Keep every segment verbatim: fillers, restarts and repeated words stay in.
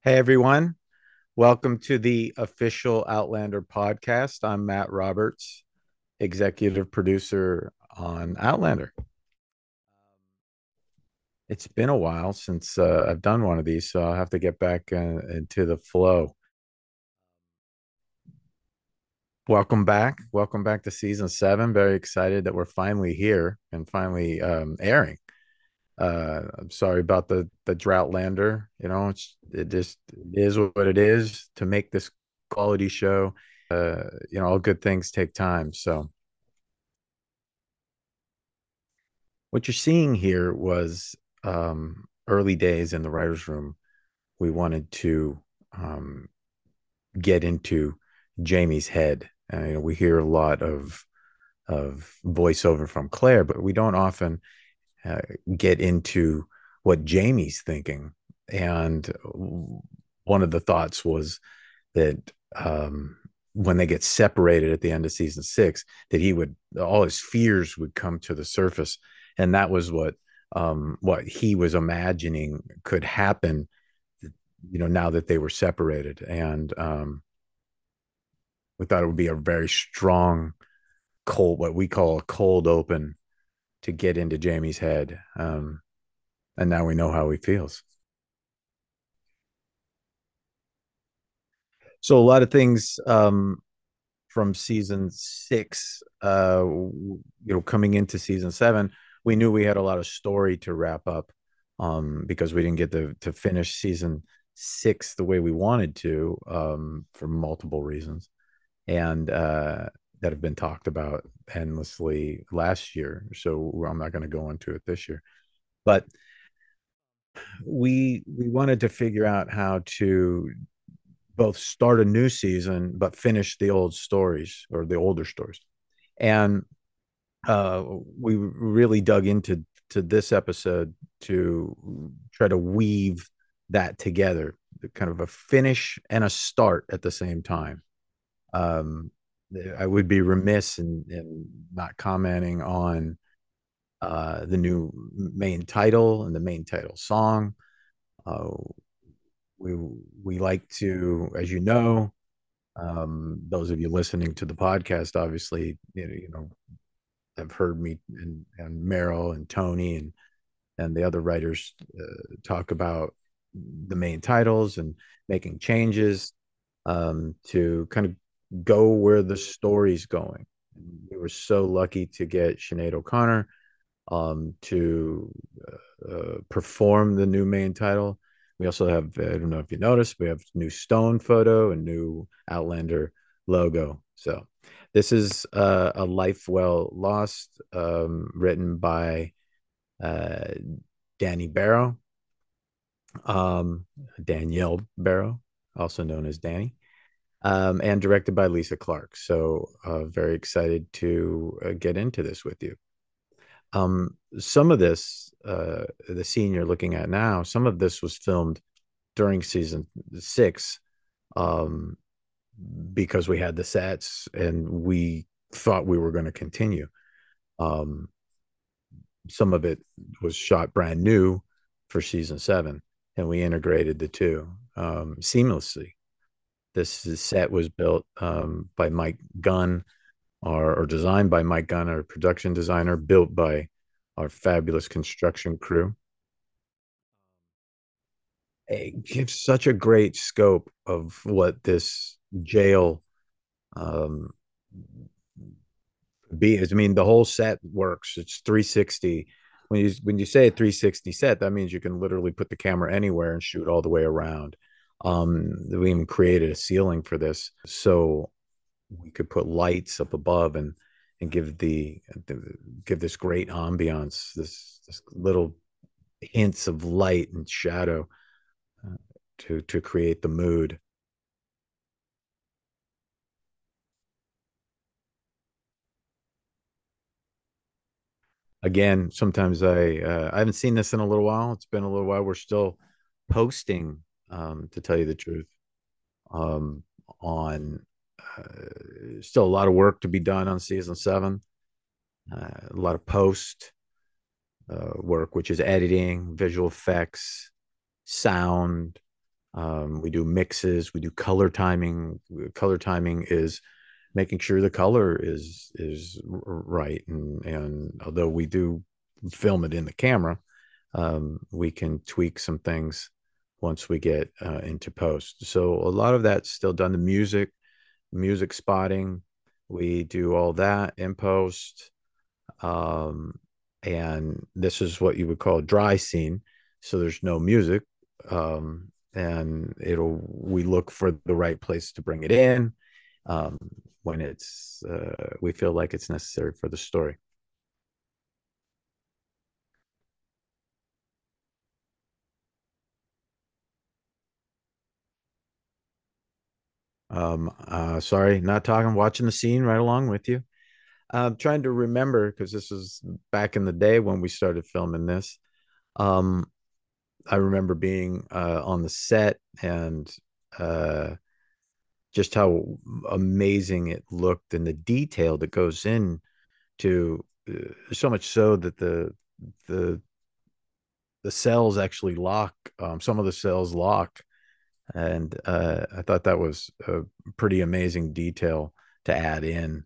Hey everyone, welcome to the official Outlander podcast. I'm Matt Roberts, executive producer on Outlander. It's been a while since uh, I've done one of these, so I'll have to get back uh, into the flow. Welcome back. Welcome back to season seven. Very excited that we're finally here and finally um, airing. Uh, I'm sorry about the the Droughtlander. You know, it's it just it is what it is to make this quality show. Uh, you know, all good things take time. So what you're seeing here was um, early days in the writers' room. We wanted to um, get into Jamie's head. Uh, you know, we hear a lot of of voiceover from Claire, but we don't often uh, get into what Jamie's thinking. And one of the thoughts was that um, when they get separated at the end of season six, that he would all his fears would come to the surface, and that was what um, what he was imagining could happen. You know, now that they were separated, and um, we thought it would be a very strong, cold, what we call a cold open, to get into Jamie's head. Um, and now we know how he feels. So a lot of things um, from season six, uh, you know, coming into season seven, we knew we had a lot of story to wrap up um, because we didn't get to to finish season six the way we wanted to um, for multiple reasons, and uh, that have been talked about endlessly last year. So I'm not going to go into it this year, but we we wanted to figure out how to both start a new season but finish the old stories or the older stories. And uh, we really dug into to this episode to try to weave that together, kind of a finish and a start at the same time. Um, I would be remiss in, in not commenting on uh, the new main title and the main title song. Uh, we we like to, as you know, um, those of you listening to the podcast, obviously, you know, you know have heard me and, and Meryl and Tony and and the other writers uh, talk about the main titles and making changes um, to kind of go where the story's going. We were so lucky to get Sinead O'Connor um, to uh, uh, perform the new main title. We also have, I don't know if you noticed, we have new Stone photo and new Outlander logo. So this is uh, a Life Well Lost, um, written by uh, Danny Barrow, um, Danielle Barrow, also known as Danny, um, and directed by Lisa Clark. So uh, very excited to uh, get into this with you. Um, some of this, uh, the scene you're looking at now, some of this was filmed during season six, um, because we had the sets and we thought we were going to continue. Um, some of it was shot brand new for season seven, and we integrated the two um, seamlessly. This set was built um, by Mike Gunn, or, or designed by Mike Gunn, our production designer, built by our fabulous construction crew. It gives such a great scope of what this jail um, be is. I mean, the whole set works. It's three sixty. When you when you say a three sixty set, that means you can literally put the camera anywhere and shoot all the way around. Um, we even created a ceiling for this, so we could put lights up above and and give the, the give this great ambiance, this this little hints of light and shadow uh, to to create the mood. Again, sometimes I uh, I haven't seen this in a little while. It's been a little while. We're still posting, um, to tell you the truth, um, on uh, still a lot of work to be done on season seven. Uh, a lot of post uh, work, which is editing, visual effects, sound, Um, we do mixes, we do color timing. Color timing is making sure the color is is right, and and although we do film it in the camera, um, we can tweak some things once we get uh, into post. So a lot of that's still done. The music, music spotting, we do all that in post. Um, and this is what you would call a dry scene. So there's no music. Um, and it'll, we look for the right place to bring it in um, when it's, uh, we feel like it's necessary for the story. Um, uh, sorry, not talking, watching the scene right along with you. I'm trying to remember because this is back in the day when we started filming this. Um, I remember being uh, on the set and uh, just how amazing it looked and the detail that goes in to uh, so much so that the the the cells actually lock. Um, some of the cells lock, and uh, I thought that was a pretty amazing detail to add in.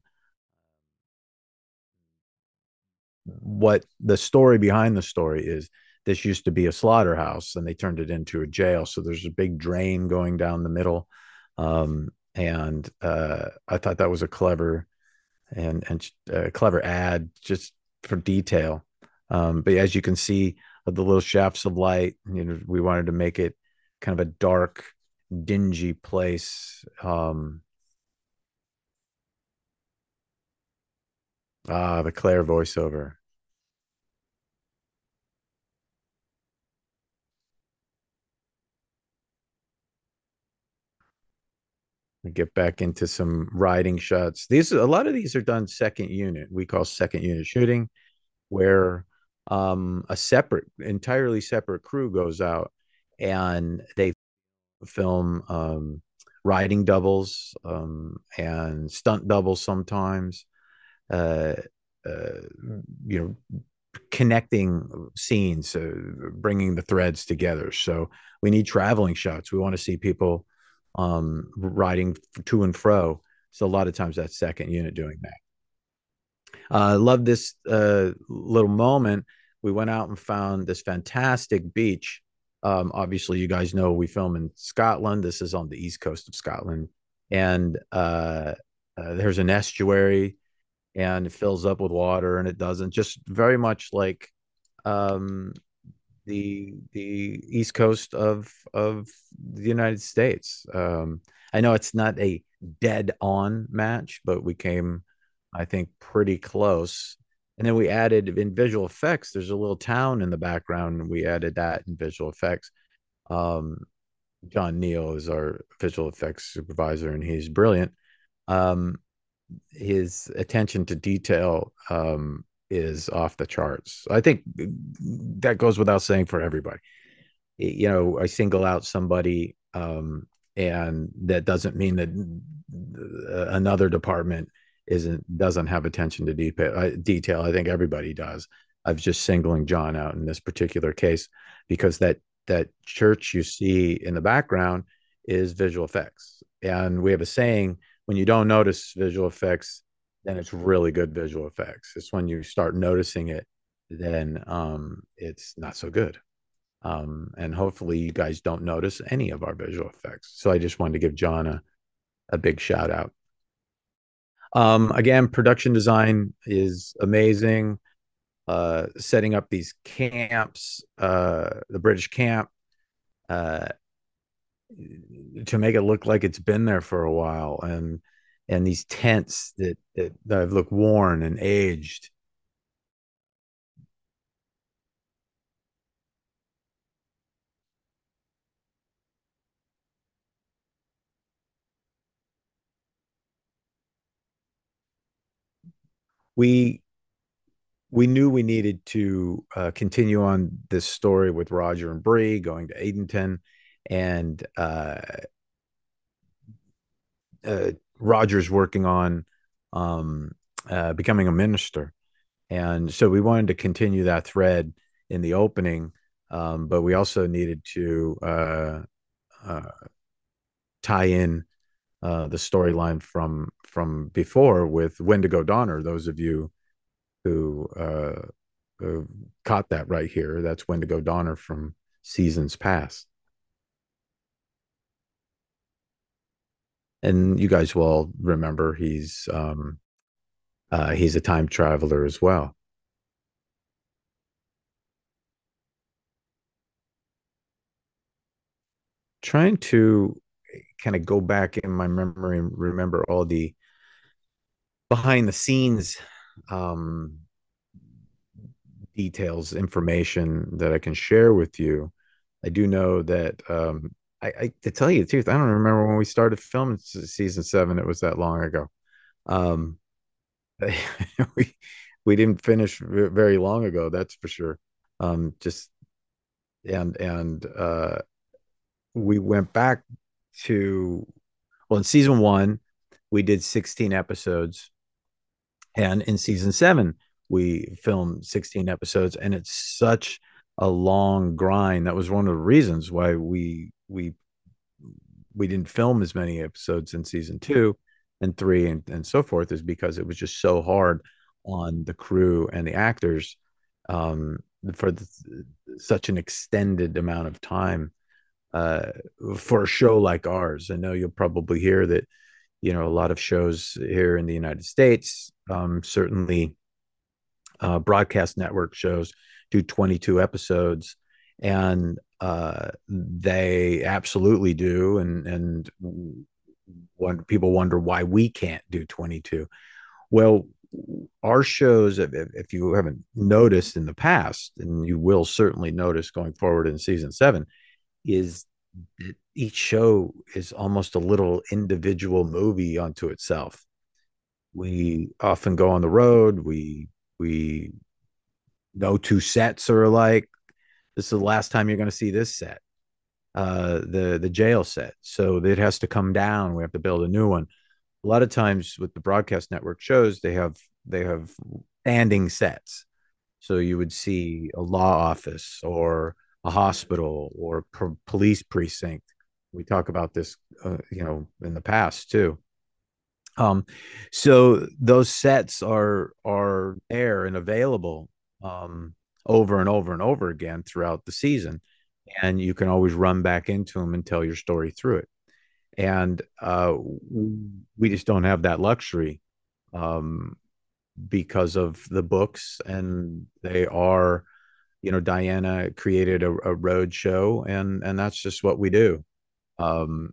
What the story behind the story is, this used to be a slaughterhouse and they turned it into a jail, so there's a big drain going down the middle. Um, and uh, I thought that was a clever and and a clever ad just for detail. Um, but as you can see, uh, the little shafts of light, you know, we wanted to make it kind of a dark, dingy place. Um, ah, the Claire voiceover. We get back into some riding shots. These a lot of these are done second unit. We call second unit shooting, where um, a separate, entirely separate crew goes out and they film um, riding doubles um, and stunt doubles sometimes. Uh, uh, you know, connecting scenes, uh, bringing the threads together. So we need traveling shots. We want to see people um, riding to and fro. So a lot of times that's second unit doing that. I uh, love this uh, little moment. We went out and found this fantastic beach. Um, obviously, you guys know we film in Scotland. This is on the east coast of Scotland, and uh, uh, there's an estuary, and it fills up with water, and it doesn't. Just very much like um, the the east coast of of the United States. Um, I know it's not a dead on match, but we came, I think, pretty close. And then we added in visual effects. There's a little town in the background, and we added that in visual effects. Um, John Neal is our visual effects supervisor, and he's brilliant. Um, his attention to detail um, is off the charts. I think that goes without saying for everybody. You know, I single out somebody, um, and that doesn't mean that another department isn't doesn't have attention to detail. Detail. I think everybody does. I was just singling John out in this particular case because that that church you see in the background is visual effects, and we have a saying: when you don't notice visual effects, then it's really good visual effects. It's when you start noticing it, then um, it's not so good. Um, and hopefully you guys don't notice any of our visual effects. So I just wanted to give John a, a big shout out. Um, again, production design is amazing. Uh, setting up these camps, uh, the British camp, uh, to make it look like it's been there for a while, and and these tents that that, that look worn and aged. We we knew we needed to uh, continue on this story with Roger and Bree going to Adenton, and uh, uh, Roger's working on um, uh, becoming a minister, and so we wanted to continue that thread in the opening, um, but we also needed to uh, uh, tie in uh, the storyline from from before with Wendigo Donner. Those of you who uh, uh, caught that right here, that's Wendigo Donner from seasons past. And you guys will all remember he's um, uh, he's a time traveler as well. Trying to kind of go back in my memory and remember all the behind the scenes um, details, information that I can share with you. I do know that um, I, I to tell you the truth, I don't remember when we started filming season seven. It was that long ago. Um, we we didn't finish very long ago, that's for sure. Um, just and and uh, we went back to well in season one, we did sixteen episodes, and in season seven, we filmed sixteen episodes, and it's such a long grind. That was one of the reasons why we we we didn't film as many episodes in season two and three and, and so forth, is because it was just so hard on the crew and the actors um, for the, such an extended amount of time uh, for a show like ours. I know you'll probably hear that, you know, a lot of shows here in the United States, um, certainly uh, broadcast network shows, do twenty-two episodes, and uh, they absolutely do. And and when people wonder why we can't do twenty-two, well, our shows, if, if you haven't noticed in the past, and you will certainly notice going forward in season seven, is that each show is almost a little individual movie unto itself. We often go on the road. We we no two sets are alike. This is the last time you're going to see this set, uh, the the jail set. So it has to come down. We have to build a new one. A lot of times with the broadcast network shows, they have they have standing sets. So you would see a law office or a hospital or a police precinct. We talk about this, uh, you know, in the past too. Um, so those sets are are there and available um, over and over and over again throughout the season, and you can always run back into them and tell your story through it. And uh, we just don't have that luxury um, because of the books, and they are, you know, Diana created a, a road show, and and that's just what we do. Um,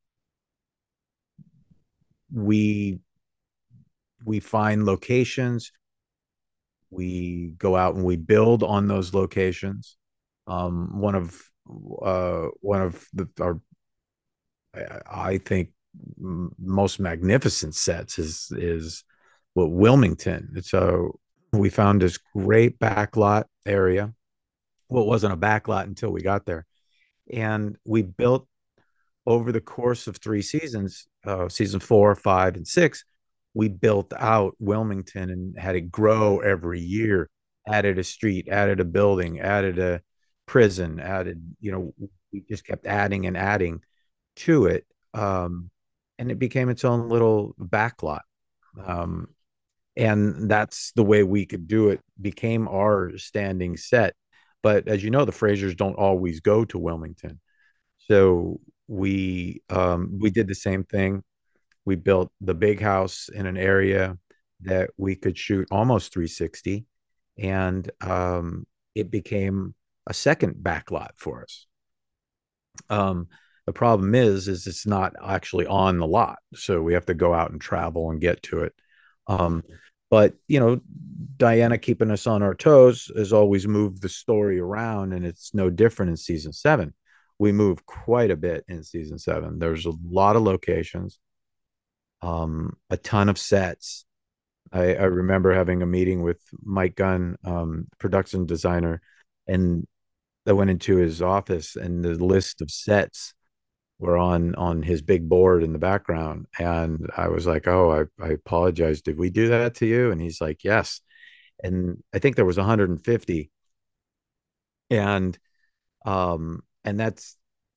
we we find locations, we go out and we build on those locations. Um, one of uh, one of the, our, I think, most magnificent sets is is well, Wilmington. So we found this great backlot area. Well, it wasn't a backlot until we got there, and we built over the course of three seasons, uh, season four, five, and six, we built out Wilmington and had it grow every year. Added a street, added a building, added a prison, added, you know, we just kept adding and adding to it. Um, and it became its own little backlot. Um, and that's the way we could do it, became our standing set. But as you know, the Frasers don't always go to Wilmington. So we um, we did the same thing. We built the big house in an area that we could shoot almost three sixty, and um, it became a second backlot for us. Um, the problem is, is it's not actually on the lot, so we have to go out and travel and get to it. Um, but you know, Diana keeping us on our toes has always moved the story around, and it's no different in season seven. We move quite a bit in season seven. There's a lot of locations, um, a ton of sets. I, I remember having a meeting with Mike Gunn, um, production designer, and I went into his office, and the list of sets were on on his big board in the background. And I was like, "Oh, I, I apologize. Did we do that to you?" And he's like, "Yes." And I think there was one hundred fifty, and um, and that's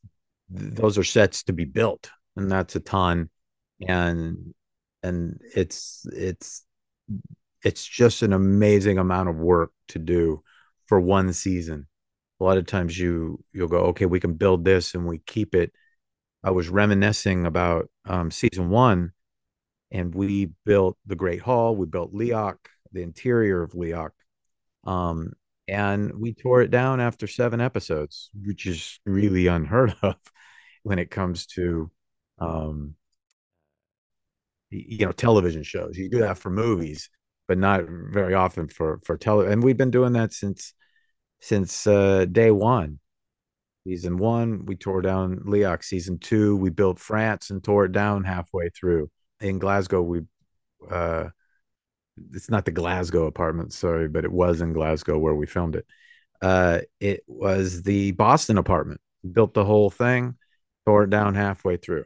th- those are sets to be built, and that's a ton. And and it's it's it's just an amazing amount of work to do for one season. A lot of times you you'll go, okay, we can build this and we keep it. I was reminiscing about um, season one, and we built the Great Hall. We built Leoc, the interior of Leoc, um, and we tore it down after seven episodes, which is really unheard of when it comes to um, you know, television shows. You do that for movies, but not very often for for tele. And we've been doing that since since uh, day one. Season one, we tore down Leoc. Season two, we built France and tore it down halfway through. In Glasgow, we uh, it's not the Glasgow apartment, sorry, but it was in Glasgow where we filmed it. Uh, it was the Boston apartment. Built the whole thing, tore it down halfway through.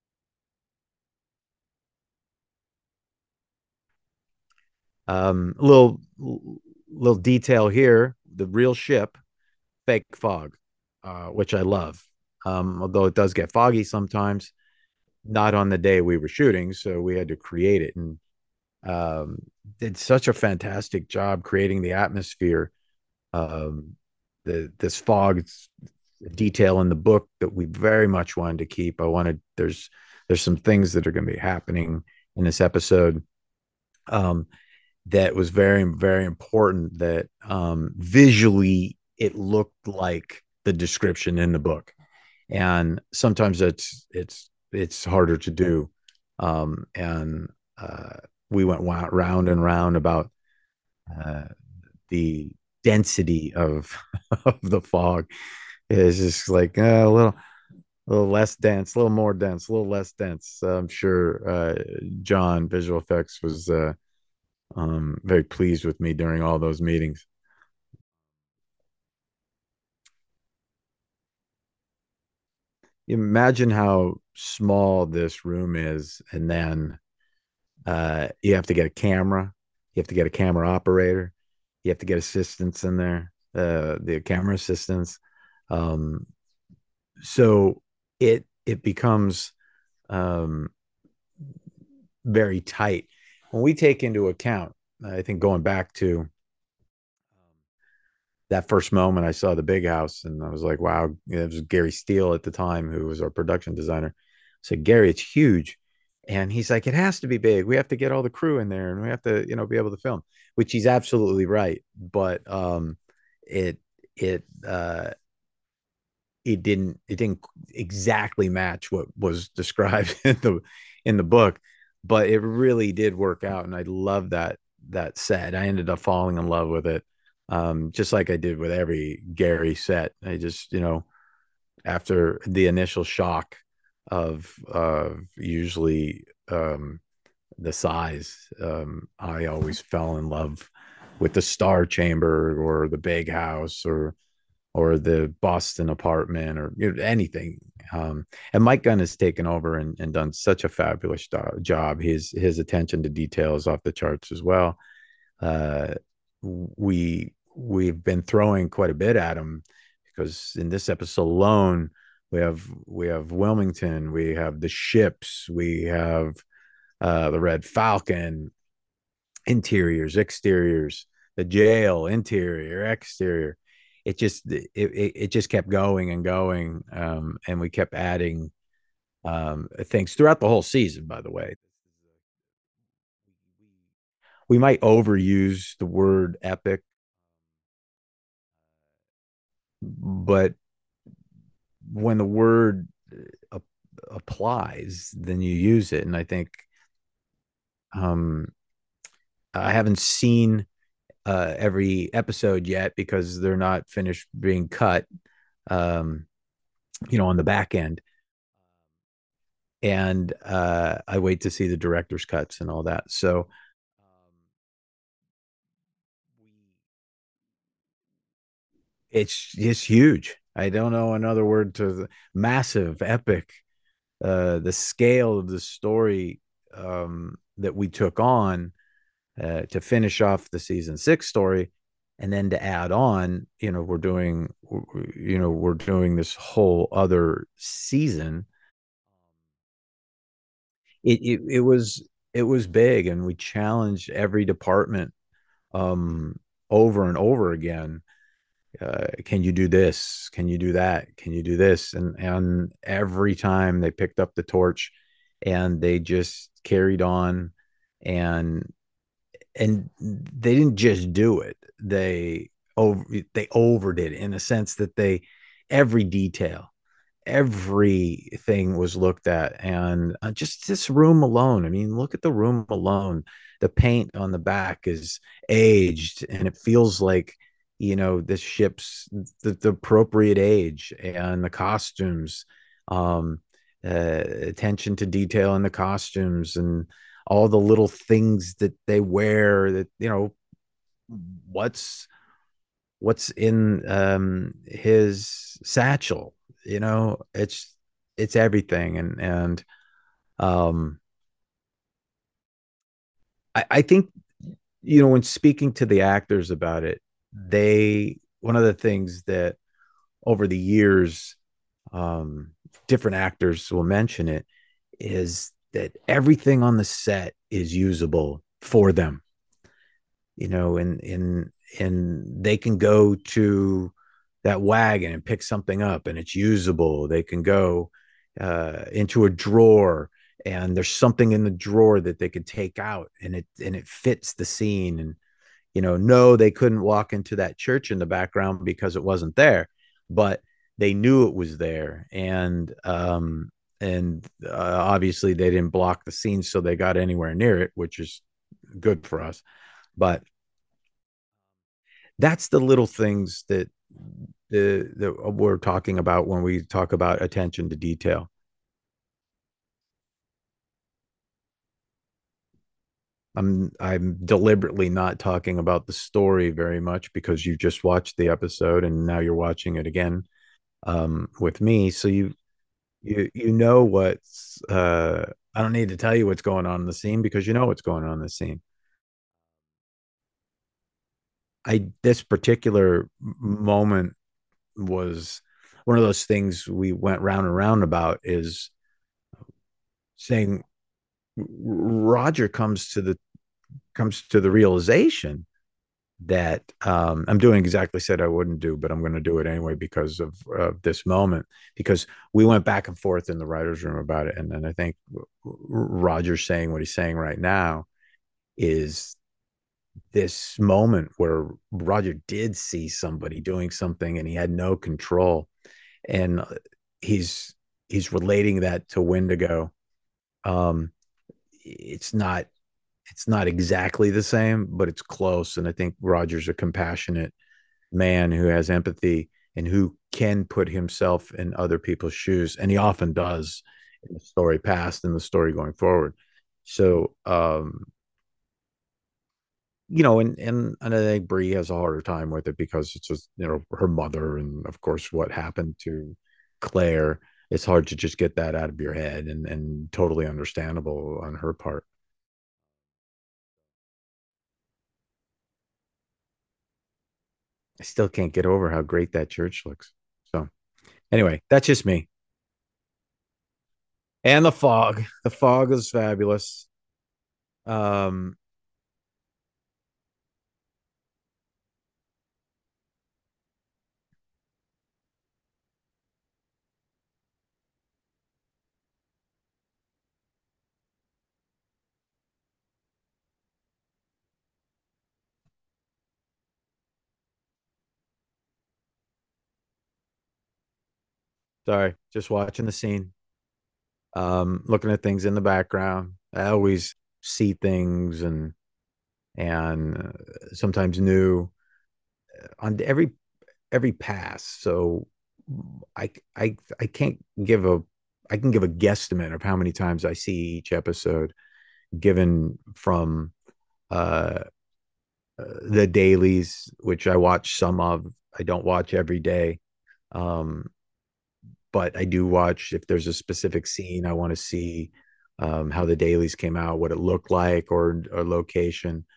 Um, little little detail here: the real ship, fake fog, uh, which I love. Um, although it does get foggy sometimes, not on the day we were shooting, so we had to create it, and um, did such a fantastic job creating the atmosphere. Um, the this fog detail in the book that we very much wanted to keep. I wanted there's there's some things that are going to be happening in this episode. Um, that was very very important that um, visually it looked like the description in the book, and sometimes it's it's it's harder to do. Um, and uh, we went round and round about uh, the density of of the fog. It's just like uh, a little a little less dense, a little more dense, a little less dense. I'm sure uh, John Visual Effects was uh, um, very pleased with me during all those meetings. Imagine how small this room is, and then uh, you have to get a camera, you have to get a camera operator, you have to get assistants in there, uh, the camera assistants. Um, so it it becomes um, very tight when we take into account. I think going back to that first moment I saw the big house and I was like, wow, it was Gary Steele at the time, who was our production designer. I said, Gary, it's huge. And he's like, it has to be big. We have to get all the crew in there and we have to, you know, be able to film, which he's absolutely right. But um, it, it, uh, it didn't, it didn't exactly match what was described in the, in the book, but it really did work out. And I love that, that set. I ended up falling in love with it, um, just like I did with every Gary set. I just, you know, after the initial shock of uh, usually um, the size, um, I always fell in love with the Star Chamber or the Big House or or the Boston apartment or you know, anything. Um, and Mike Gunn has taken over and, and done such a fabulous job. His his attention to detail is off the charts as well. Uh, we we've been throwing quite a bit at him because in this episode alone, we have we have Wilmington, we have the ships, we have uh, the Red Falcon, interiors, exteriors, the jail, interior, exterior. It just it, it, it just kept going and going, um, and we kept adding um, things throughout the whole season. By the way, we might overuse the word epic, but when the word uh, applies, then you use it. And I think um, I haven't seen uh, every episode yet because they're not finished being cut, um, you know, on the back end. And uh, I wait to see the director's cuts and all that. So it's it's huge. I don't know another word to the massive, epic. Uh, the scale of the story um, that we took on uh, to finish off the season six story. And then to add on, you know, we're doing, you know, we're doing this whole other season. It it, it was it was big, and we challenged every department um, over and over again. Uh, can you do this? Can you do that? Can you do this? And and every time they picked up the torch, and they just carried on, and and they didn't just do it. They over they overdid it in a sense that they every detail, everything was looked at. And uh, just this room alone, I mean, look at the room alone. The paint on the back is aged, and it feels like, you know, this ship's the, the appropriate age. And the costumes, um uh, attention to detail in the costumes, and all the little things that they wear, that, you know, what's what's in um his satchel, you know, it's it's everything. And and um I, I think, you know, when speaking to the actors about it, they one of the things that over the years, um different actors will mention it, is that everything on the set is usable for them, you know. And and and they can go to that wagon and pick something up and it's usable. They can go uh, into a drawer, and there's something in the drawer that they could take out, and it and it fits the scene. And, you know, no, they couldn't walk into that church in the background because it wasn't there, but they knew it was there. And um and uh, obviously they didn't block the scene, so they got anywhere near it, which is good for us. But that's the little things that the that we're talking about when we talk about attention to detail. I'm I'm deliberately not talking about the story very much because you just watched the episode and now you're watching it again, um, with me. So you you you know what's uh, I don't need to tell you what's going on in the scene because you know what's going on in the scene. I This particular moment was one of those things we went round and round about, is saying Roger comes to the comes to the realization that, um, I'm doing exactly said I wouldn't do, but I'm going to do it anyway because of uh, this moment. Because we went back and forth in the writers' room about it, and then I think Roger's saying what he's saying right now is this moment where Roger did see somebody doing something and he had no control, and he's he's relating that to Wendigo. Um, it's not it's not exactly the same, but it's close. And I think Roger's a compassionate man who has empathy and who can put himself in other people's shoes. And he often does in the story past and the story going forward. So, um, you know, and, and, and I think Bree has a harder time with it because it's just, you know, her mother. And of course, what happened to Claire, it's hard to just get that out of your head, and, and totally understandable on her part. I still can't get over how great that church looks. So anyway, that's just me. And the fog. The fog is fabulous. Um, Sorry, just watching the scene. Um, looking at things in the background. I always see things, and and uh, sometimes new on every every pass. So I I I can't give a I can give a guesstimate of how many times I see each episode, given from uh uh, the dailies, which I watch some of. I don't watch every day, um, but I do watch if there's a specific scene I want to see, um, how the dailies came out, what it looked like, or a location.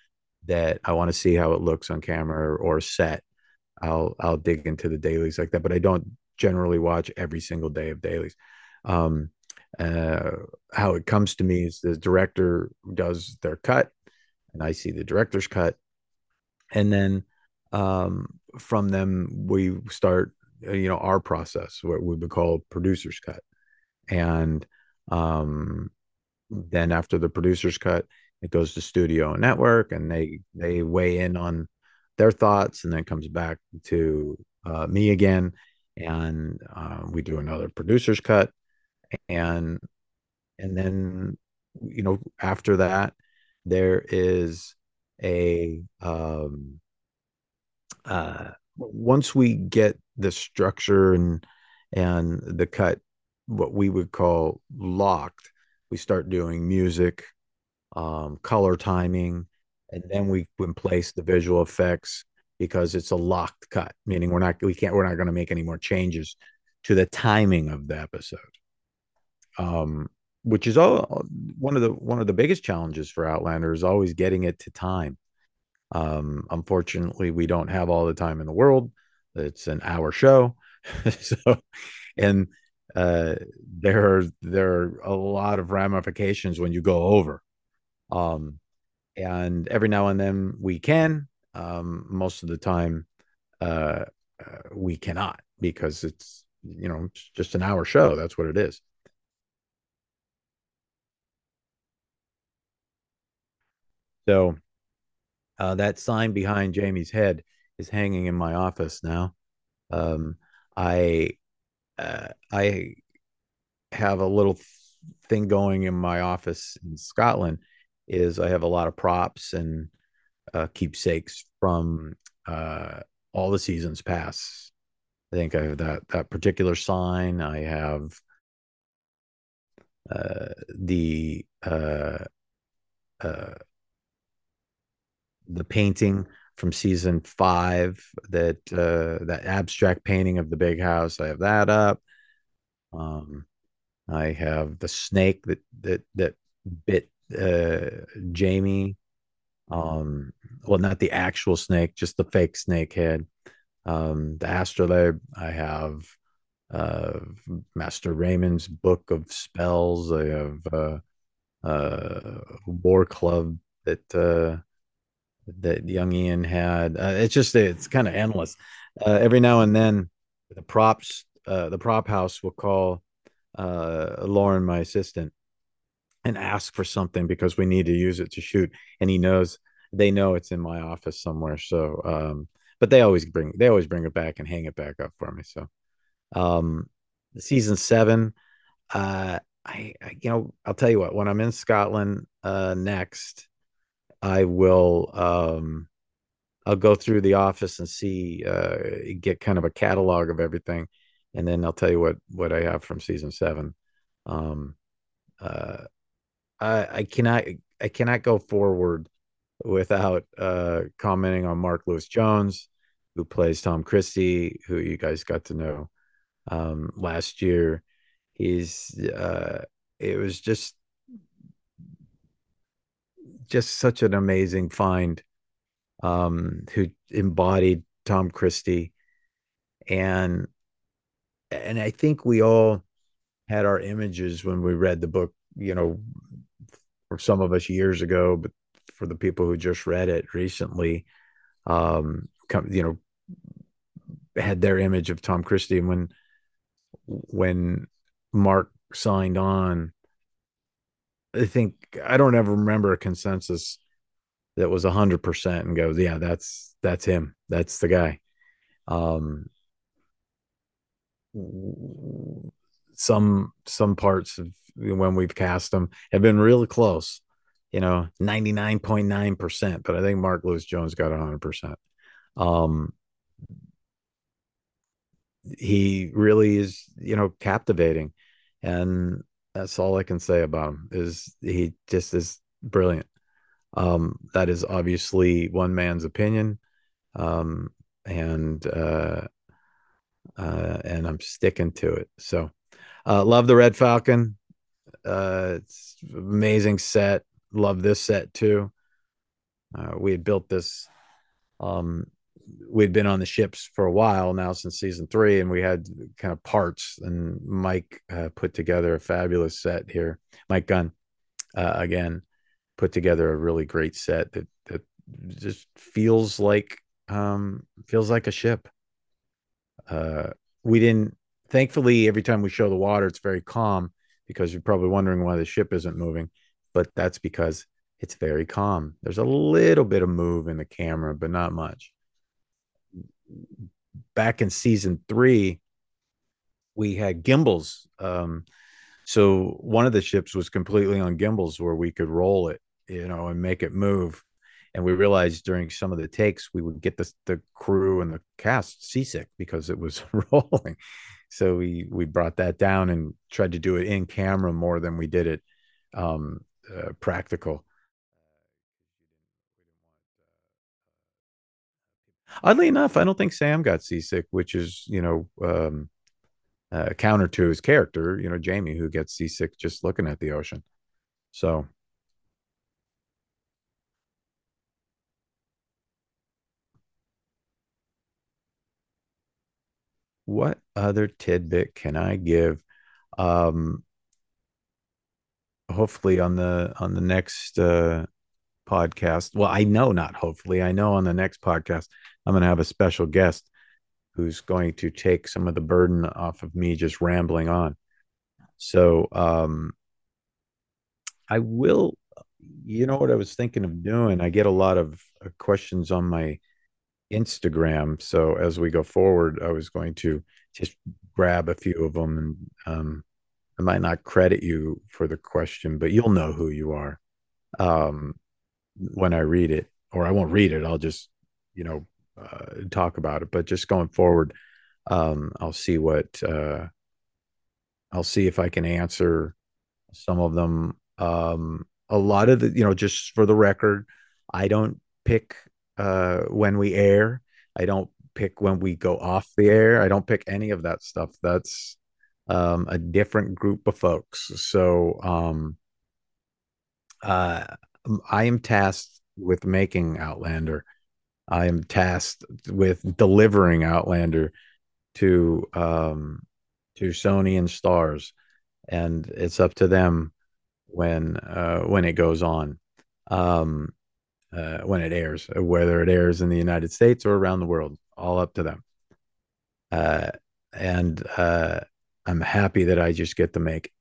that I want to see how it looks on camera or, or set, I'll I'll dig into the dailies like that. But I don't generally watch every single day of dailies. Um, uh, how it comes to me is the director does their cut, and I see the director's cut, and then um, from them we start, uh, you know, our process, what we would call producer's cut, and um, then after the producer's cut, it goes to studio and network, and they they weigh in on their thoughts, and then comes back to uh, me again, and uh, we do another producer's cut, and and then, you know, after that, there is a um, uh, once we get the structure and and the cut, what we would call locked, we start doing music, um, color timing, and then we can place the visual effects because it's a locked cut, meaning we're not we can't we're not going to make any more changes to the timing of the episode. Um, which is all one of the one of the biggest challenges for Outlander is always getting it to time. Um, unfortunately, we don't have all the time in the world. It's an hour show, so and uh, there are there are a lot of ramifications when you go over. Um, and every now and then we can. Um, most of the time, uh, uh, we cannot because it's, you know, it's just an hour show. That's what it is. So uh, that sign behind Jamie's head is hanging in my office now. Um, I uh, I have a little thing going in my office in Scotland. Is I have a lot of props and uh, keepsakes from uh, all the seasons past. I think I have that that particular sign. I have uh, the uh, uh, the painting from season five, that uh, that abstract painting of the big house. I have that up. Um, I have the snake that that that bit uh, Jamie. Um, well, not the actual snake, just the fake snake head. Um, the astrolabe. I have uh, Master Raymond's book of spells. I have uh, uh, War Club that uh, that young Ian had. Uh, it's just it's kind of endless. Uh, every now and then, the props, uh, the prop house will call uh, Lauren, my assistant, and ask for something because we need to use it to shoot, and he knows they know it's in my office somewhere. So, um, but they always bring they always bring it back and hang it back up for me. So, um, season seven, uh, I, I you know I'll tell you what, when I'm in Scotland uh, next, I will um I'll go through the office and see, uh, get kind of a catalog of everything, and then I'll tell you what what I have from season seven. Um, uh, I I cannot I cannot go forward without uh commenting on Mark Lewis Jones, who plays Tom Christie, who you guys got to know um last year. He's uh it was just just such an amazing find, um who embodied Tom Christie, and and I think we all had our images when we read the book, you know, for some of us years ago, but for the people who just read it recently, um, come, you know, had their image of Tom Christie. And when when Mark signed on, I think I don't ever remember a consensus that was a hundred percent and goes, yeah, that's that's him, that's the guy. Um, some some parts of when we've cast them have been really close, you know, ninety-nine point nine percent, but I think Mark Lewis Jones got one hundred percent. Um, he really is, you know, captivating, and that's all I can say about him is he just is brilliant. Um, that is obviously one man's opinion, um, and uh, uh, and I'm sticking to it. So, uh, love the Red Falcon. Uh, it's amazing set. Love this set too. Uh, we had built this. Um, we'd been on the ships for a while now since season three, and we had kind of parts. And Mike uh, put together a fabulous set here. Mike Gunn, uh, again, put together a really great set that that just feels like um, feels like a ship. Uh, we didn't. Thankfully, every time we show the water, it's very calm because you're probably wondering why the ship isn't moving, but that's because it's very calm. There's a little bit of move in the camera, but not much. Back in season three, we had gimbals. Um, so one of the ships was completely on gimbals where we could roll it, you know, and make it move. And we realized during some of the takes, we would get the, the crew and the cast seasick because it was rolling. So we we brought that down and tried to do it in camera more than we did it um, uh, practical. Oddly enough, I don't think Sam got seasick, which is, you know, um, uh, counter to his character, you know, Jamie, who gets seasick just looking at the ocean. So, what other tidbit can I give? Um, hopefully on the on the next uh, podcast. Well, I know not hopefully. I know on the next podcast I'm going to have a special guest who's going to take some of the burden off of me just rambling on. So, um, I will. You know what I was thinking of doing? I get a lot of uh, questions on my Instagram. So as we go forward, I was going to just grab a few of them, and um, I might not credit you for the question, but you'll know who you are um, when I read it, or I won't read it. I'll just, you know, uh, talk about it. But just going forward, um, I'll see what uh, I'll see if I can answer some of them. Um, a lot of the, you know, just for the record, I don't pick uh, when we air. I don't pick when we go off the air. I don't pick any of that stuff. That's um, a different group of folks. So um, uh, I am tasked with making Outlander. I am tasked with delivering Outlander to um, to Sony and Stars, and it's up to them when uh, when it goes on, um, uh, when it airs, whether it airs in the United States or around the world, all up to them. Uh, and uh, I'm happy that I just get to make.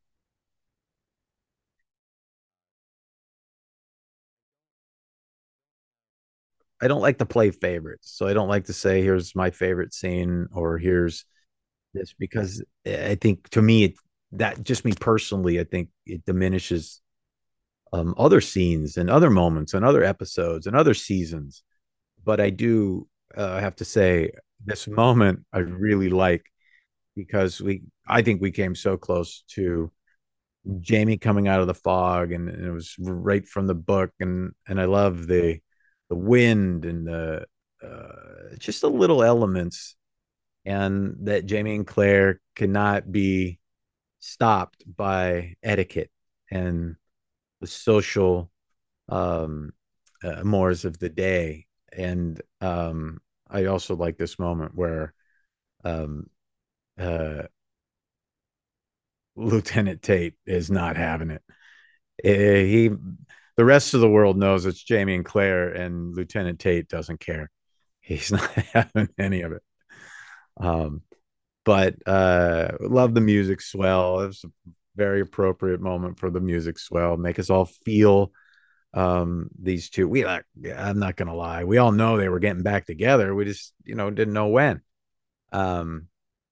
I don't like to play favorites, so I don't like to say here's my favorite scene or here's this because I think to me it, that just me personally, I think it diminishes um, other scenes and other moments and other episodes and other seasons. But I do uh, have to say this moment I really like because we I think we came so close to Jamie coming out of the fog and, and it was right from the book and and I love the the wind and the uh, just the little elements and that Jamie and Claire cannot be stopped by etiquette and the social um, uh, mores of the day. And um, I also like this moment where um, uh, Lieutenant Tate is not having it. Eh, He, the rest of the world knows it's Jamie and Claire, and Lieutenant Tate doesn't care. He's not having any of it. Um, but uh, love the music swell. It was a very appropriate moment for the music swell. Make us all feel um these two we like I'm not gonna lie, we all know they were getting back together, we just you know didn't know when. um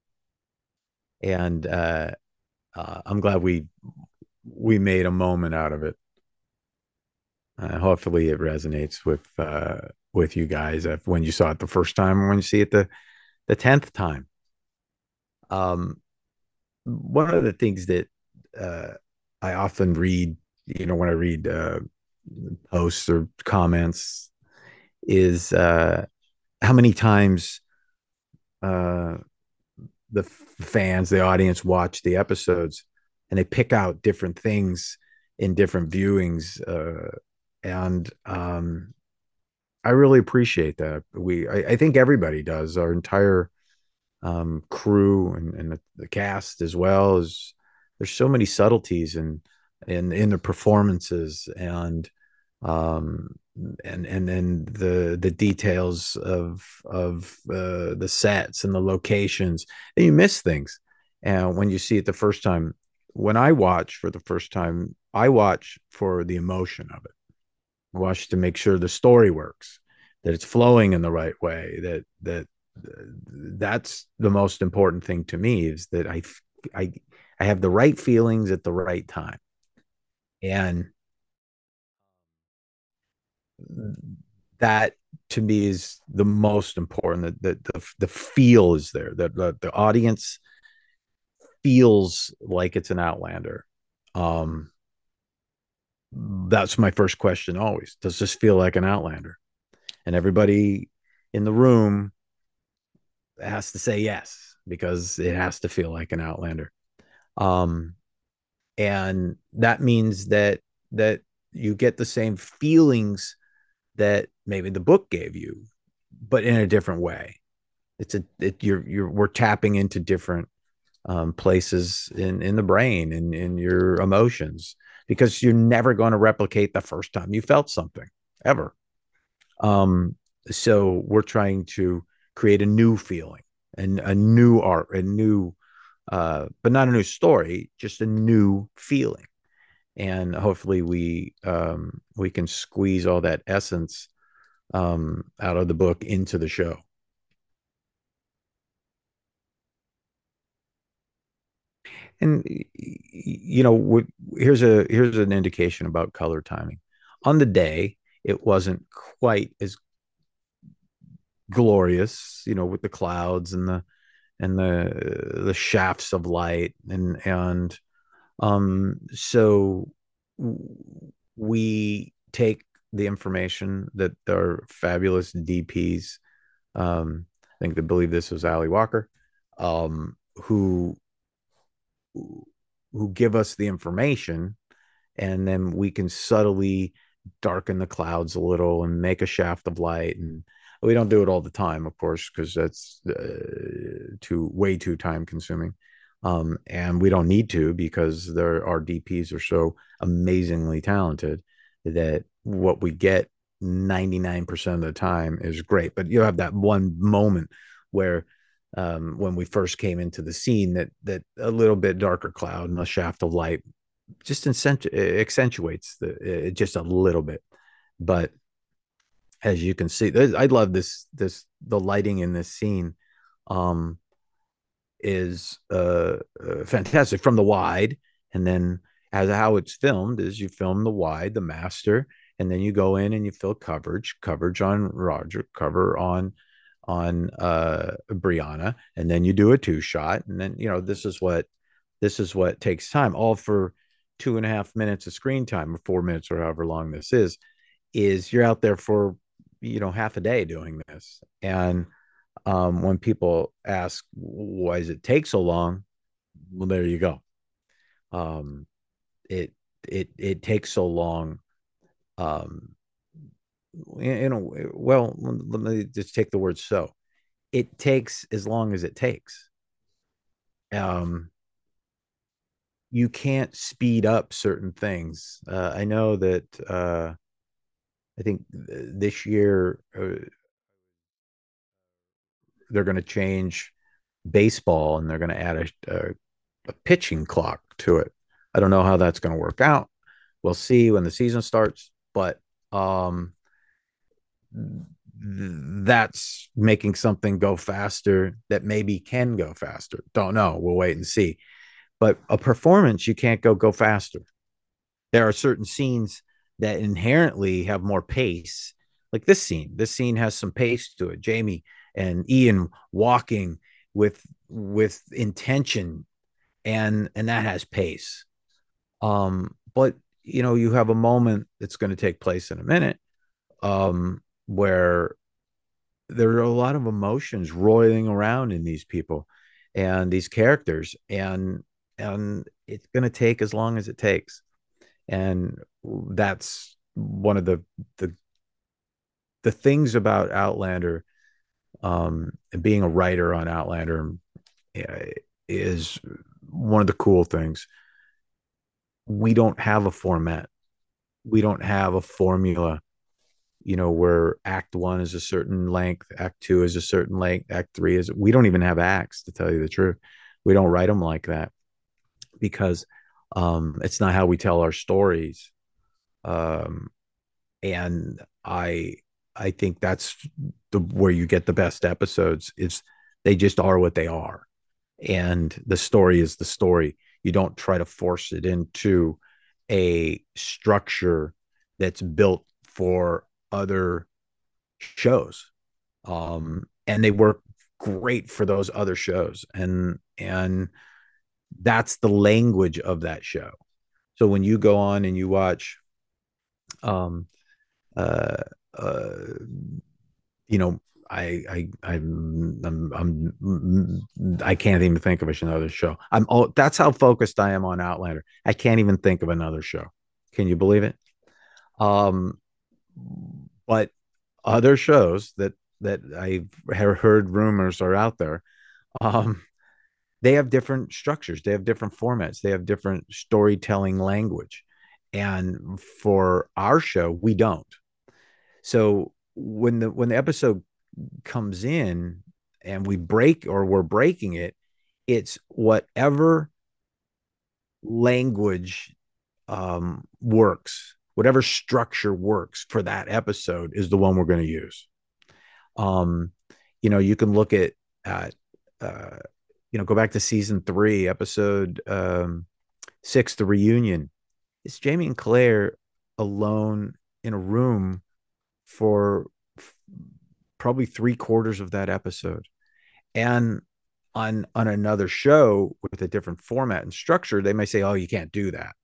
and uh, uh I'm glad we we made a moment out of it. Uh, hopefully it resonates with uh with you guys if, when you saw it the first time or when you see it the the tenth time. um One of the things that uh I often read, you know when I read uh posts or comments, is uh how many times uh, the fans, the audience watch the episodes and they pick out different things in different viewings. Uh, and um, I really appreciate that. We, I, I think everybody does. Our entire um, crew and, and the, the cast as well. Is there's so many subtleties in in in the performances and um and and then the the details of of uh, the sets and the locations, and you miss things. And when you see it the first time, when I watch for the first time, I watch for the emotion of it. I watch to make sure the story works, that it's flowing in the right way, that that that's the most important thing to me, is that I I I have the right feelings at the right time. And that to me is the most important, that the, the, the feel is there, that the, the audience feels like it's an Outlander. Um, that's my first question always. Does this feel like an Outlander? And everybody in the room has to say yes, because it has to feel like an Outlander. Um, and that means that that you get the same feelings that maybe the book gave you, but in a different way. It's a it, you're you're we're tapping into different um, places in in the brain and in your emotions, because you're never going to replicate the first time you felt something ever. Um, so we're trying to create a new feeling and a new art, a new, uh, but not a new story, just a new feeling. And hopefully we um, we can squeeze all that essence um, out of the book into the show. And you know, here's a here's an indication about color timing. On the day, it wasn't quite as glorious, you know, with the clouds and the and the the shafts of light, and and um so we take the information that our fabulous D Ps, um I think they believe this was Ali Walker, um who who give us the information, and then we can subtly darken the clouds a little and make a shaft of light. And we don't do it all the time, of course, because that's uh, too way too time consuming. Um, and we don't need to, because there our D Ps are so amazingly talented that what we get ninety-nine percent of the time is great. But you have that one moment where um, when we first came into the scene, that that a little bit darker cloud and a shaft of light just accentuates the just a little bit. But as you can see, I love this this the lighting in this scene um is uh, uh fantastic from the wide. And then as how it's filmed is you film the wide, the master, and then you go in and you fill coverage coverage on Roger, cover on on uh Brianna, and then you do a two shot. And then, you know, this is what this is what takes time, all for two and a half minutes of screen time, or four minutes, or however long this is is you're out there for, you know, half a day doing this. And um when people ask why does it take so long, well, there you go. um it it it takes so long, um you know, well, let me just take the word so, it takes as long as it takes. um you can't speed up certain things. uh, I know that uh I think this year uh, they're going to change baseball, and they're going to add a, a, a pitching clock to it. I don't know how that's going to work out. We'll see when the season starts, but um, that's making something go faster that maybe can go faster. Don't know. We'll wait and see. But a performance, you can't go go faster. There are certain scenes that inherently have more pace, like this scene. This scene has some pace to it. Jamie and Ian walking with with intention, and and that has pace. Um, but you know, you have a moment that's going to take place in a minute, um, where there are a lot of emotions roiling around in these people and these characters, and and it's going to take as long as it takes. And that's one of the the the things about Outlander, um, and being a writer on Outlander, uh, is one of the cool things. We don't have a format. We don't have a formula, you know, where act one is a certain length, act two is a certain length, act three is, we don't even have acts, to tell you the truth. We don't write them like that because um, it's not how we tell our stories. Um, and I, I think that's the where you get the best episodes is they just are what they are. And the story is the story. You don't try to force it into a structure that's built for other shows. Um, and they work great for those other shows. And and that's the language of that show. So when you go on and you watch um uh uh you know, I I I'm I'm, I'm I can't even think of another show. I'm all that's how focused I am on Outlander. I can't even think of another show. Can you believe it? Um, but other shows that that I've heard rumors are out there, um, they have different structures, they have different formats, they have different storytelling language, and for our show, we don't. So when the when the episode comes in and we break or we're breaking it, it's whatever language um, works, whatever structure works for that episode is the one we're going to use. Um, you know, you can look at at uh, you know, go back to season three, episode um, six, the reunion. It's Jamie and Claire alone in a room for f- probably three quarters of that episode. And on on another show with a different format and structure, they may say, "Oh, you can't do that."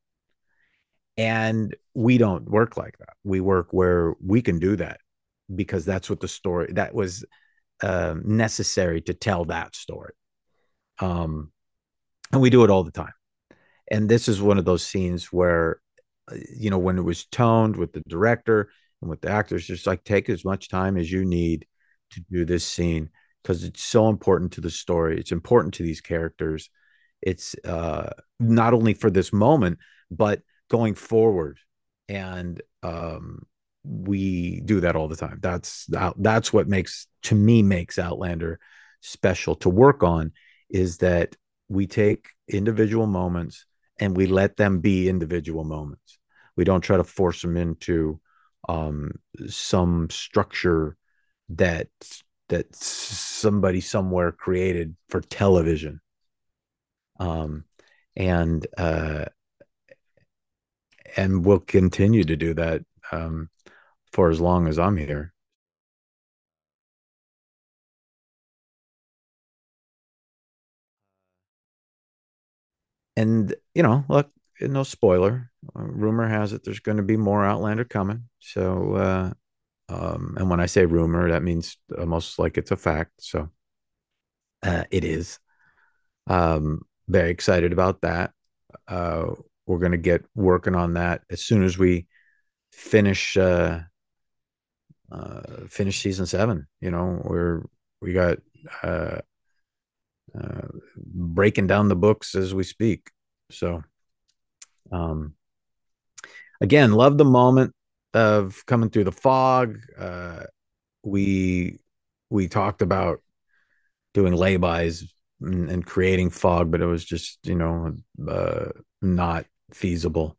And we don't work like that. We work where we can do that because that's what the story that was um, necessary to tell that story. Um, and we do it all the time. And this is one of those scenes where, uh, you know, when it was toned with the director and with the actors, just like take as much time as you need to do this scene because it's so important to the story. It's important to these characters. It's uh, not only for this moment, but going forward. And um, we do that all the time. That's that's what makes to me makes Outlander special to work on is that we take individual moments and we let them be individual moments. We don't try to force them into um, some structure that that somebody somewhere created for television. Um, and uh, and we'll continue to do that um, for as long as I'm here. And you know, look, no spoiler. Uh, rumor has it there's going to be more Outlander coming. So, uh, um, and when I say rumor, that means almost like it's a fact. So, uh, it is. Um, very excited about that. Uh, we're going to get working on that as soon as we finish uh, uh, finish season seven. You know, we're we got uh, uh, breaking down the books as we speak. So, um, again, love the moment of coming through the fog. Uh, we we talked about doing laybys and, and creating fog, but it was just you know uh, not feasible.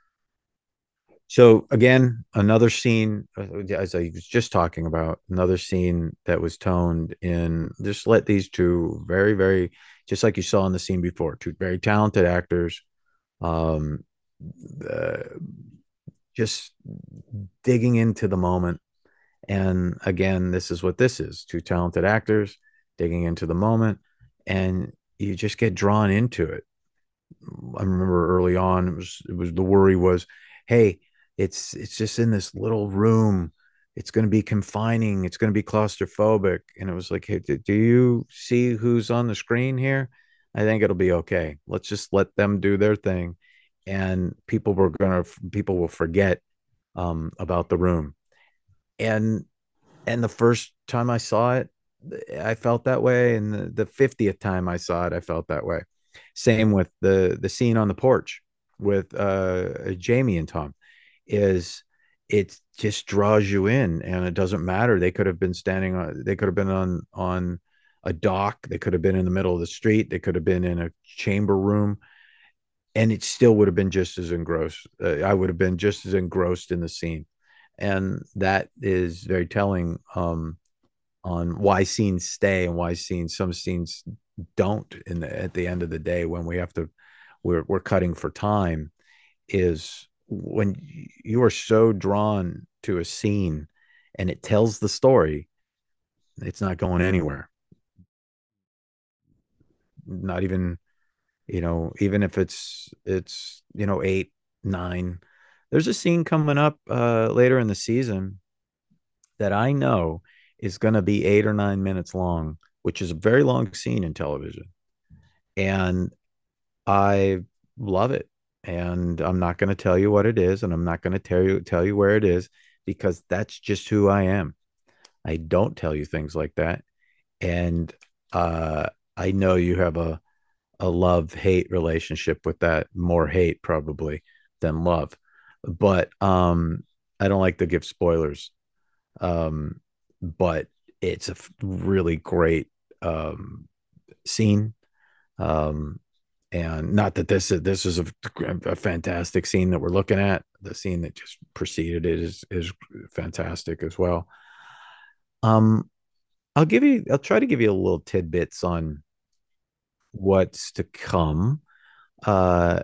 So again, another scene, uh, as I was just talking about, another scene that was toned in. Just let these two very, very, just like you saw in the scene before, two very talented actors, um, uh, just digging into the moment. And again, this is what this is: two talented actors digging into the moment, and you just get drawn into it. I remember early on it was it was the worry was, hey, it's it's just in this little room. It's going to be confining. It's going to be claustrophobic. And it was like, hey, do you see who's on the screen here? I think it'll be okay. Let's just let them do their thing, and people were gonna people will forget um, about the room. And And the first time I saw it, I felt that way, and the, the fiftieth time I saw it, I felt that way. Same with the the scene on the porch with uh Jamie and Tom. Is it just draws you in, and it doesn't matter. They could have been standing on, they could have been on on a dock, they could have been in the middle of the street, they could have been in a chamber room, and it still would have been just as engrossed. Uh, I would have been just as engrossed in the scene, and that is very telling um, on why scenes stay and why scenes some scenes don't. In the, at the end of the day, when we have to, we're we're cutting for time. Is when you are so drawn to a scene, and it tells the story, it's not going anywhere. Not even, you know, even if it's it's you know eight, nine. There's a scene coming up uh later in the season that I know is going to be eight or nine minutes long, which is a very long scene in television, and I love it. And I'm not going to tell you what it is, and I'm not going to tell you tell you where it is, because that's just who I am. I don't tell you things like that. And uh I know you have a a love hate relationship with that, more hate probably than love. But um I don't like to give spoilers. Um but it's a really great um scene. Um and not that this is this is a, a fantastic scene that we're looking at. The scene that just preceded it is is fantastic as well. Um I'll give you I'll try to give you a little tidbits on what's to come. Uh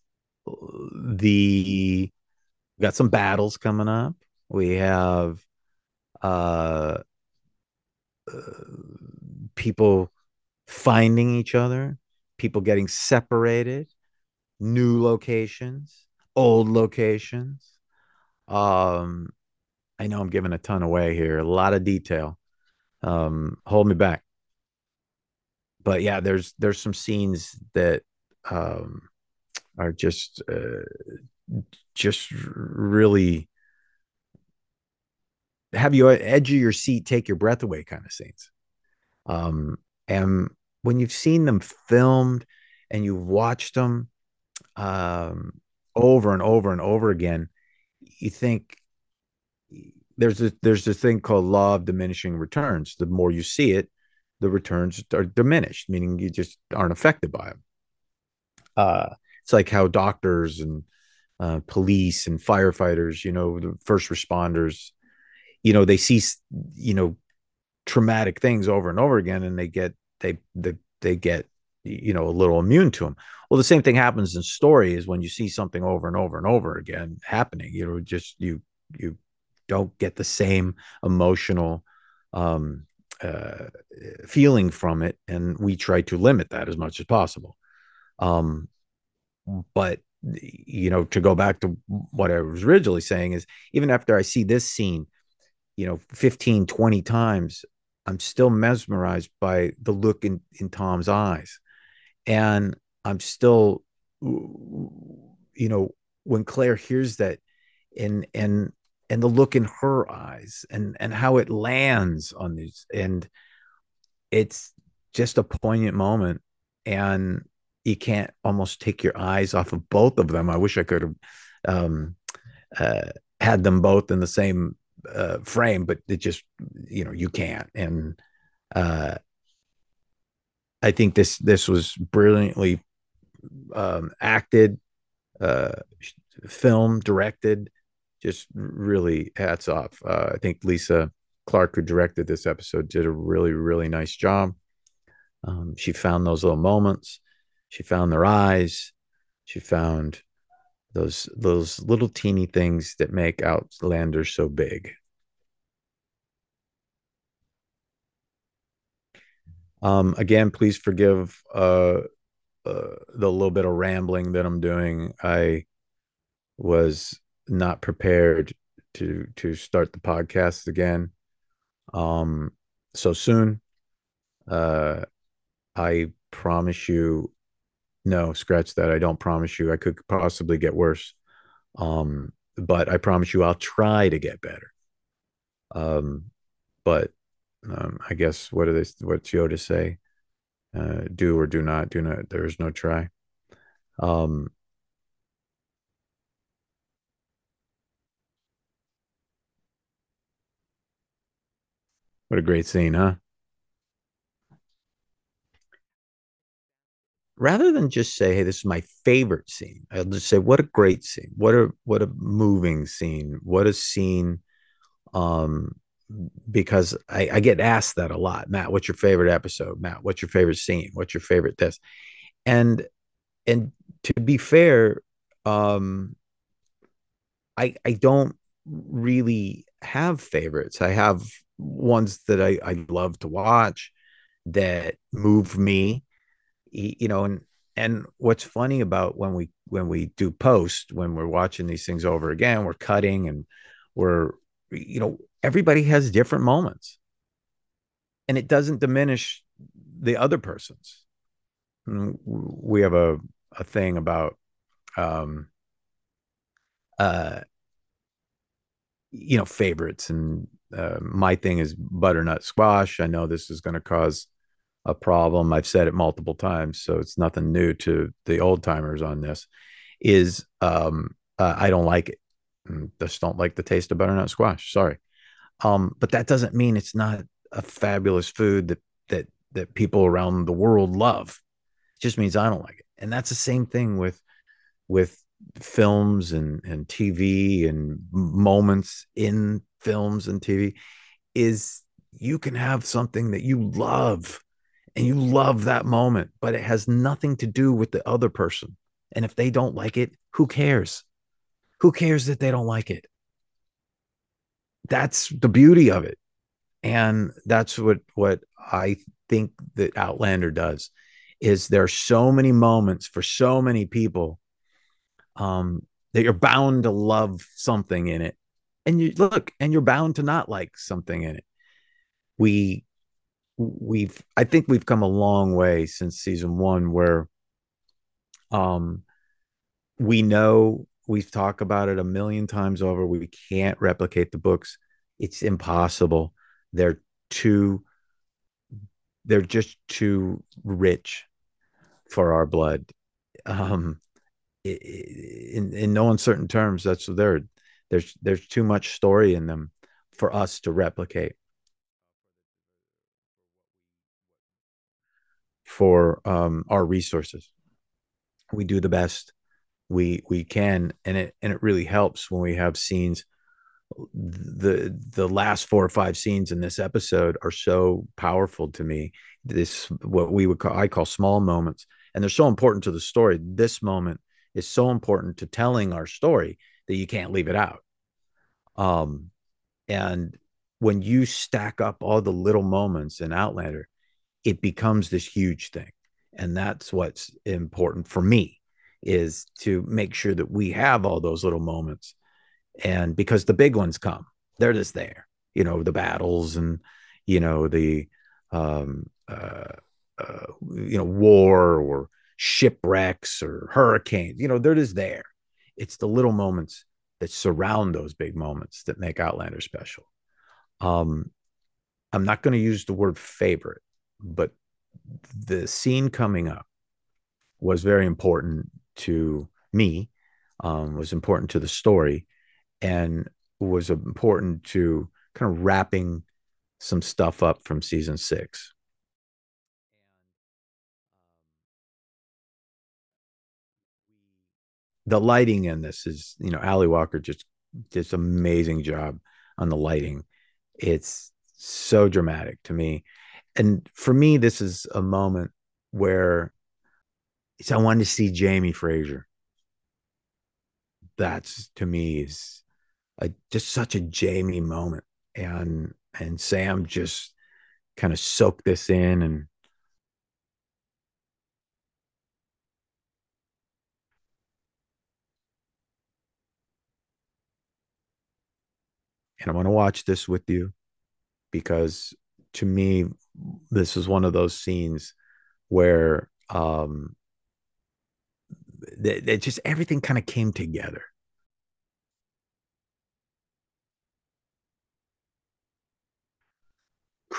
the we got some battles coming up. We have uh, uh people finding each other, people getting separated, new locations, old locations. Um I know I'm giving a ton away here, a lot of detail. Um hold me back. But yeah, there's there's some scenes that um are just uh, just really have you edge of your seat, take your breath away kind of scenes. Um, and when you've seen them filmed and you've watched them um, over and over and over again, you think there's a there's this thing called law of diminishing returns. The more you see it, the returns are diminished, meaning you just aren't affected by them. Uh, it's like how doctors and uh, police and firefighters, you know, the first responders, you know, they see, you know, traumatic things over and over again, and they get they they, they get you know a little immune to them. Well, the same thing happens in stories when you see something over and over and over again happening. You know, just you you don't get the same emotional um, uh, feeling from it, and we try to limit that as much as possible. Um, but you know, to go back to what I was originally saying is, even after I see this scene, you know, fifteen, twenty times, I'm still mesmerized by the look in, in Tom's eyes. And I'm still, you know, when Claire hears that, and, and, and the look in her eyes, and, and how it lands on these, and it's just a poignant moment. And you can't almost take your eyes off of both of them. I wish I could have um, uh, had them both in the same uh, frame, but it just, you know, you can't. And uh, I think this this was brilliantly um, acted, uh, film directed. Just really hats off. Uh, I think Lisa Clark, who directed this episode, did a really really nice job. Um, she found those little moments. She found their eyes. She found those those little teeny things that make Outlander so big. Um, again, please forgive uh, uh, the little bit of rambling that I'm doing. I was not prepared to to start the podcast again um, so soon. Uh, I promise you, no, scratch that. I don't promise you. I could possibly get worse. Um, but I promise you, I'll try to get better. Um, but um, I guess what do they what's Yoda say? Uh, do or do not, do not, there is no try. Um, what a great scene, huh? Rather than just say, "Hey, this is my favorite scene," I'll just say, "What a great scene! What a what a moving scene! What a scene!" Um, because I, I get asked that a lot. Matt, what's your favorite episode? Matt, what's your favorite scene? What's your favorite this? And and to be fair, um, I I don't really have favorites. I have ones that I, I love to watch that move me, you know, and and what's funny about when we when we do post, when we're watching these things over again, we're cutting and we're, you know, everybody has different moments, and it doesn't diminish the other person's. We have a a thing about um uh you know, favorites, and uh, my thing is butternut squash. I know this is going to cause a problem. I've said it multiple times, so it's nothing new to the old timers on this. Is um, uh, I don't like it. Just don't like the taste of butternut squash. Sorry, um, but that doesn't mean it's not a fabulous food that that that people around the world love. It just means I don't like it, and that's the same thing with with films and and T V and moments in films and T V. Is you can have something that you love and you love that moment, but it has nothing to do with the other person. And if they don't like it, who cares? Who cares that they don't like it? That's the beauty of it. And that's what what I think that Outlander does. Is there are so many moments for so many people, um, that you're bound to love something in it, and you look, and you're bound to not like something in it. We we've I think we've come a long way since season one, where um we know, we've talked about it a million times over, we can't replicate the books. It's impossible. They're too they're just too rich for our blood. Um in in no uncertain terms, that's there there's there's too much story in them for us to replicate, for um our resources. We do the best we we can, and it and it really helps when we have scenes. The the last four or five scenes in this episode are so powerful to me. This, what we would call, I call small moments, and they're so important to the story. This moment is so important to telling our story that you can't leave it out. Um, and when you stack up all the little moments in Outlander, it becomes this huge thing. And that's what's important for me, is to make sure that we have all those little moments. And because the big ones come, they're just there, you know, the battles and, you know, the, um, uh, uh, you know, war or shipwrecks or hurricanes, you know, they're just there. It's the little moments that surround those big moments that make Outlander special. Um, I'm not going to use the word favorite, but the scene coming up was very important to me, um, was important to the story, and was important to kind of wrapping some stuff up from season six. The lighting in this is, you know, Ali Walker just just amazing job on the lighting. It's so dramatic to me. And for me, this is a moment where I wanted to see Jamie Fraser. That's, to me, is a, just such a Jamie moment. And and Sam just kind of soaked this in, and and I want to watch this with you, because to me, this is one of those scenes where um that, that just everything kind of came together.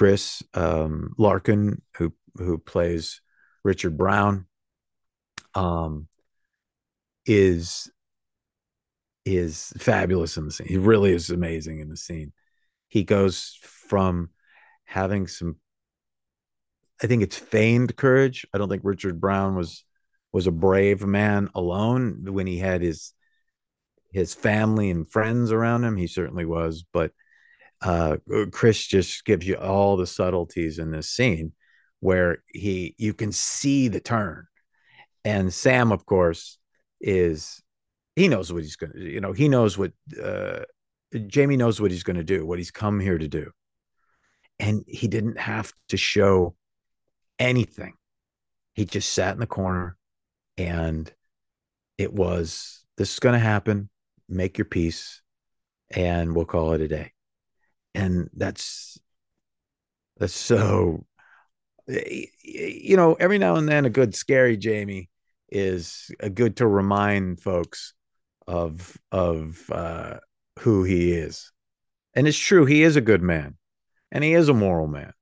Chris um, Larkin, who who plays Richard Brown, um, is is fabulous in the scene. He really is amazing in the scene. He goes from having some, I think it's feigned courage. I don't think Richard Brown was was a brave man alone when he had his his family and friends around him. He certainly was, but uh, Chris just gives you all the subtleties in this scene where he you can see the turn. And Sam, of course, is he knows what he's going to, you know, he knows what uh, Jamie knows what he's going to do, what he's come here to do. And he didn't have to show anything. He just sat in the corner and it was, this is going to happen. Make your peace and we'll call it a day. And that's, that's so, you know, every now and then a good scary Jamie is a good to remind folks of, of, uh, who he is. And it's true. He is a good man and he is a moral man.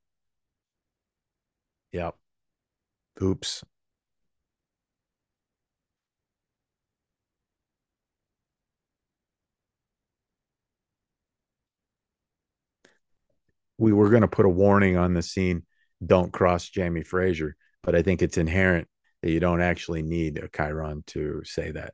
Yep. Oops. We were going to put a warning on the scene, don't cross Jamie Fraser, but I think it's inherent that you don't actually need a chyron to say that.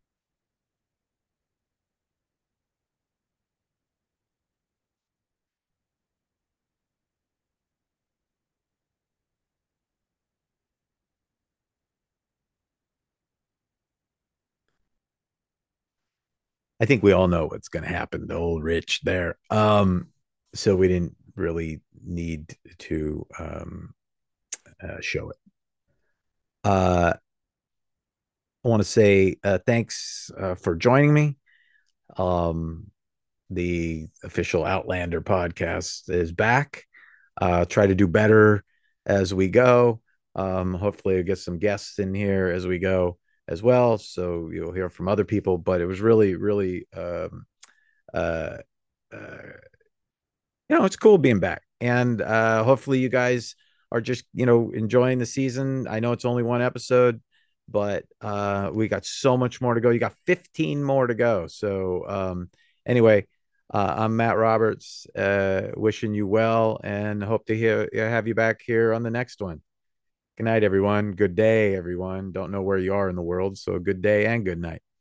I think we all know what's going to happen to old Rich there. Um, so we didn't really need to um, uh, show it. Uh, I want to say uh, thanks uh, for joining me. Um, the official Outlander podcast is back. Uh, try to do better as we go. Um, hopefully, I'll get some guests in here as we go as well. So you'll hear from other people. But it was really, really, um, uh, uh, you know, it's cool being back. And uh, hopefully, you guys are just, you know, enjoying the season. I know it's only one episode, but uh, we got so much more to go. You got fifteen more to go. So, um, anyway, uh, I'm Matt Roberts, uh, wishing you well and hope to hear, have you back here on the next one. Good night, everyone. Good day, everyone. Don't know where you are in the world. So, good day and good night.